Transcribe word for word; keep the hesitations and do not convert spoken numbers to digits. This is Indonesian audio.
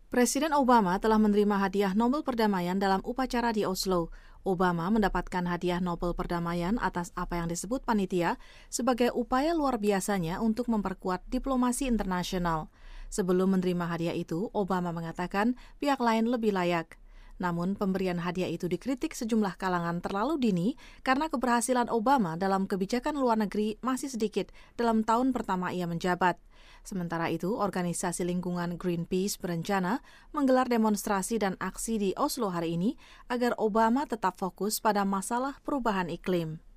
Presiden Obama telah menerima hadiah Nobel Perdamaian dalam upacara di Oslo. Obama mendapatkan hadiah Nobel Perdamaian atas apa yang disebut panitia sebagai upaya luar biasanya untuk memperkuat diplomasi internasional. Sebelum menerima hadiah itu, Obama mengatakan pihak lain lebih layak. Namun, pemberian hadiah itu dikritik sejumlah kalangan terlalu dini karena keberhasilan Obama dalam kebijakan luar negeri masih sedikit dalam tahun pertama ia menjabat. Sementara itu, organisasi lingkungan Greenpeace berencana menggelar demonstrasi dan aksi di Oslo hari ini agar Obama tetap fokus pada masalah perubahan iklim.